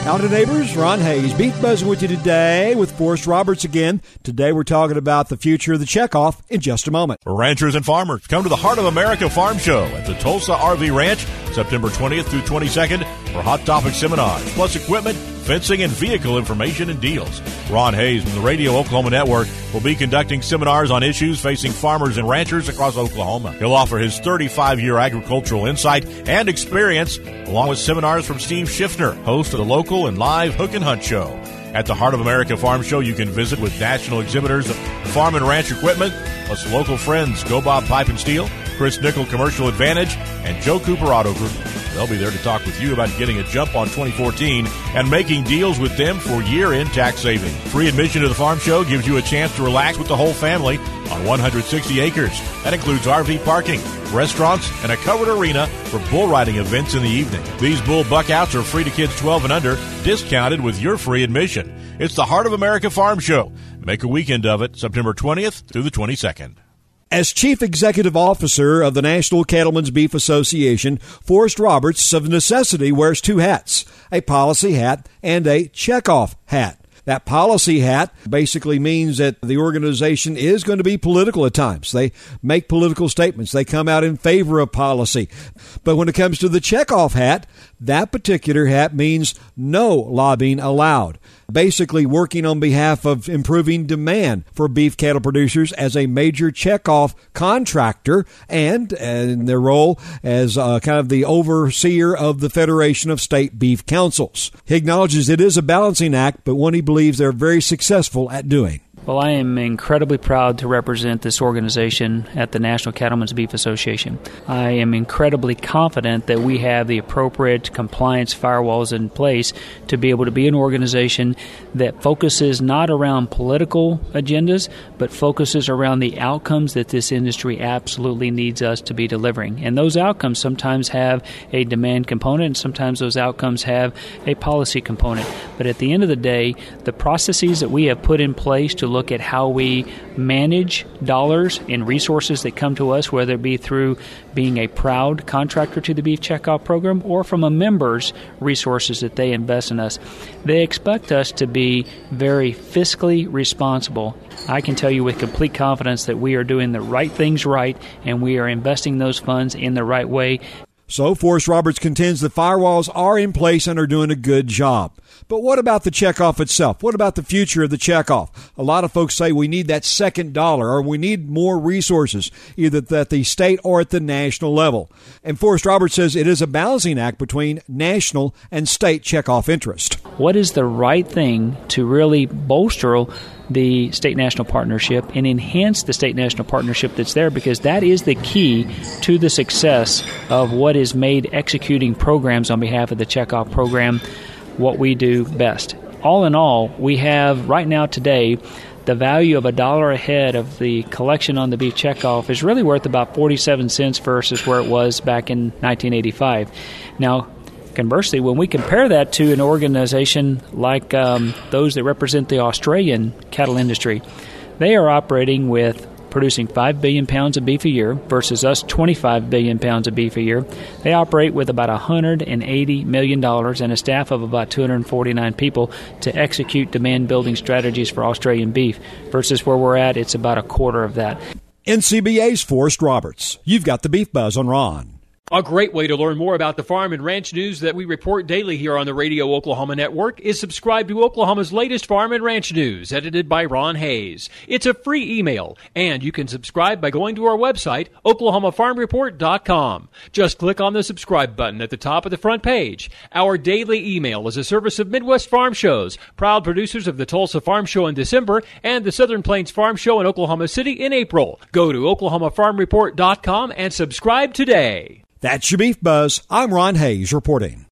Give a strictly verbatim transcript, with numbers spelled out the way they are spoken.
Howdy, neighbors. Ron Hayes, Beef Buzzing with you today with Forrest Roberts again. Today we're talking about the future of the checkoff in just a moment. Ranchers and farmers, come to the Heart of America Farm Show at the Tulsa R V Ranch, September twentieth through twenty-second for Hot Topic seminars, plus equipment, fencing, and vehicle information and deals. Ron Hayes from the Radio Oklahoma Network will be conducting seminars on issues facing farmers and ranchers across Oklahoma. He'll offer his thirty-five-year agricultural insight and experience, along with seminars from Steve Schiffner, host of the local and live Hook and Hunt Show. At the Heart of America Farm Show, you can visit with national exhibitors of farm and ranch equipment, plus local friends Go Bob Pipe and Steel, Chris Nickel Commercial Advantage, and Joe Cooper Auto Group. They'll be there to talk with you about getting a jump on twenty fourteen and making deals with them for year-end tax savings. Free admission to the farm show gives you a chance to relax with the whole family on one hundred sixty acres. That includes R V parking, restaurants, and a covered arena for bull riding events in the evening. These bull buckouts are free to kids twelve and under, discounted with your free admission. It's the Heart of America Farm Show. Make a weekend of it, September twentieth through the twenty-second. As Chief Executive Officer of the National Cattlemen's Beef Association, Forrest Roberts of necessity wears two hats, a policy hat and a checkoff hat. That policy hat basically means that the organization is going to be political at times. They make political statements. They come out in favor of policy. But when it comes to the checkoff hat, that particular hat means no lobbying allowed. Basically working on behalf of improving demand for beef cattle producers as a major checkoff contractor and in their role as uh, kind of the overseer of the Federation of State Beef Councils. He acknowledges it is a balancing act, but one he believes they're very successful at doing. Well, I am incredibly proud to represent this organization at the National Cattlemen's Beef Association. I am incredibly confident that we have the appropriate compliance firewalls in place to be able to be an organization that focuses not around political agendas, but focuses around the outcomes that this industry absolutely needs us to be delivering. And those outcomes sometimes have a demand component, and sometimes those outcomes have a policy component. But at the end of the day, the processes that we have put in place to look at how we manage dollars and resources that come to us, whether it be through being a proud contractor to the Beef Checkoff Program or from a member's resources that they invest in us. They expect us to be very fiscally responsible. I can tell you with complete confidence that we are doing the right things right and we are investing those funds in the right way. So, Forrest Roberts contends the firewalls are in place and are doing a good job. But what about the checkoff itself? What about the future of the checkoff? A lot of folks say we need that second dollar or we need more resources, either at the state or at the national level. And Forrest Roberts says it is a balancing act between national and state checkoff interest. What is the right thing to really bolster the state-national partnership and enhance the state-national partnership that's there, because that is the key to the success of what is made executing programs on behalf of the checkoff program what we do best. All in all, we have right now today the value of a dollar a head of the collection on the beef checkoff is really worth about forty-seven cents versus where it was back in nineteen eighty-five. Now, conversely, when we compare that to an organization like um, those that represent the Australian cattle industry, they are operating with producing five billion pounds of beef a year versus us twenty-five billion pounds of beef a year. They operate with about one hundred eighty million dollars and a staff of about two hundred forty-nine people to execute demand-building strategies for Australian beef, versus where we're at, it's about a quarter of that. N C B A's Forrest Roberts. You've got the Beef Buzz on Ron. A great way to learn more about the farm and ranch news that we report daily here on the Radio Oklahoma Network is subscribe to Oklahoma's latest farm and ranch news, edited by Ron Hayes. It's a free email, and you can subscribe by going to our website, oklahoma farm report dot com. Just click on the subscribe button at the top of the front page. Our daily email is a service of Midwest Farm Shows, proud producers of the Tulsa Farm Show in December and the Southern Plains Farm Show in Oklahoma City in April. Go to oklahoma farm report dot com and subscribe today. That's your Beef Buzz. I'm Ron Hayes reporting.